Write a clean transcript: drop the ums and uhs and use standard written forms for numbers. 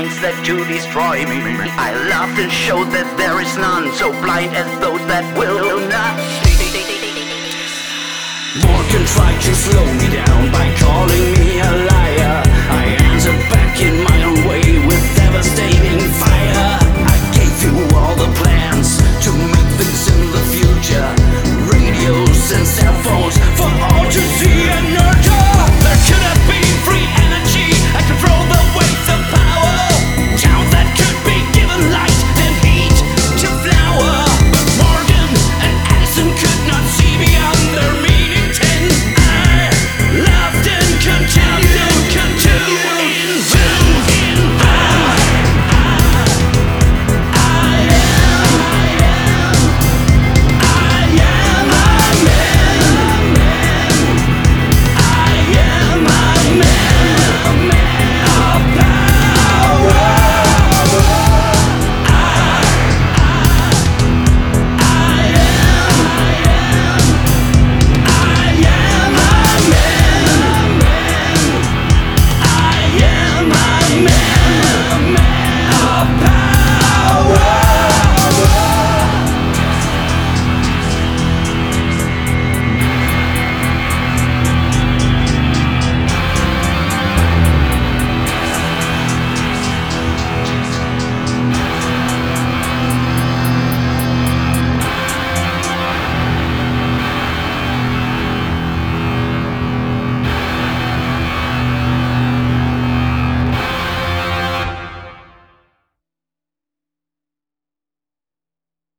minds that to destroy me. I laughed and showed that there is none so blind as those that will not see. Morgan tried to slow me down by calling me a liar. I answered back in my own way with devastating fire.